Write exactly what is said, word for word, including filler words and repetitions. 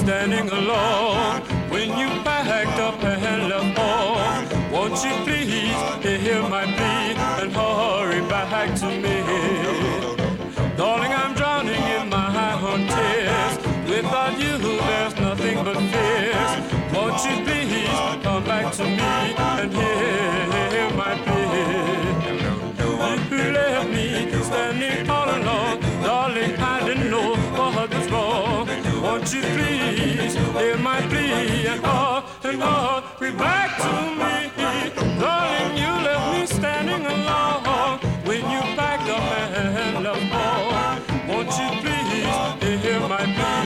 standing alone when you packed up and left home. Won't you please hear my plea and hurry back to me? Darling, I'm drowning in my own tears. Without you, there's nothing but fears. Won't you please come back to me and hear my plea? You left me standing all alone. Darling, I didn't know what was wrong. Won't you please hear my plea and hurry, and hurry back to me? Darling,